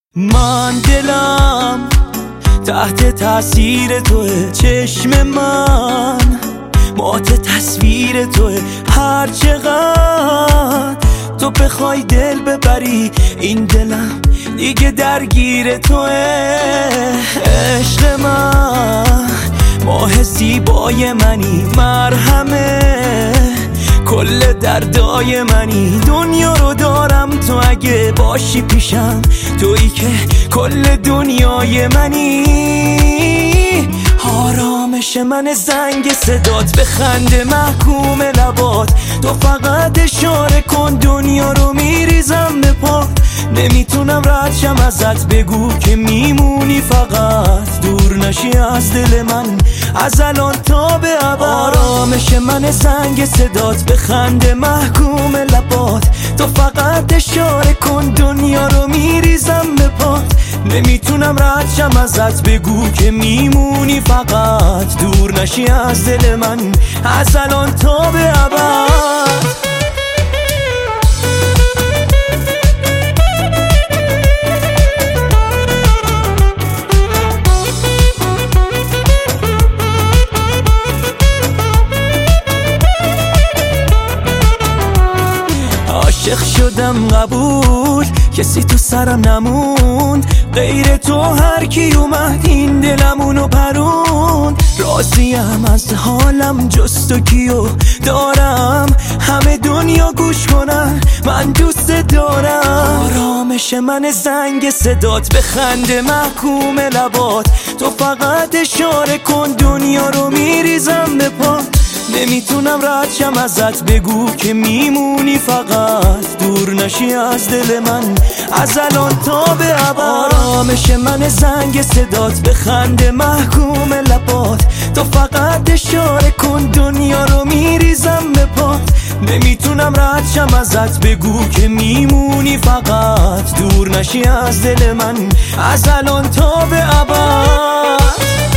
من دلم تحت تاثیر توه، چشم من مات تصویر توه. هر چقدر تو بخوای دل ببری، این دلم دیگه درگیر توه. عشق من ماه زیبای منی، مرهمه کل دردای منی. دنیا رو دارم تو اگه باشی پیشم، تویی که کل دنیای منی. آرامش من زنگ صدات، به خنده محکوم لبات. تو فقط اشاره کن دنیا رو میریزم به پات. نمیتونم رد شم ازت، بگو که میمونی فقط. دور نشی از دل من از الان تا به ابد. آرامش من زنگ صدات، به خنده محکوم لبات. تو فقط اشاره کن دنیا رو میریزم به پات. نمیتونم رد شم ازت، بگو که میمونی فقط. دور نشی از دل من از الان تا به ابد. عاشق شدم قبول، کسی تو سرم نموند غیر تو. هر کی اومد این دلمونو پروند. راضیم از حالم جز تو کیو دارم، همه دنیا گوش کنن من دوست دارم. آرامش من زنگ صدات، به خنده محکوم لبات. تو فقط اشاره کن دنیا رو میریزم به پات. نمیتونم رد شم ازت، بگو که میمونی فقط. دور نشی از دل من از الان تا به ابد. آرامش من زنگ صدات، به خنده محکوم لبات. تو فقط اشاره کن دنیا رو میریزم به پات. نمیتونم رد شم ازت، بگو که میمونی فقط. دور نشی از دل من از الان تا به ابد.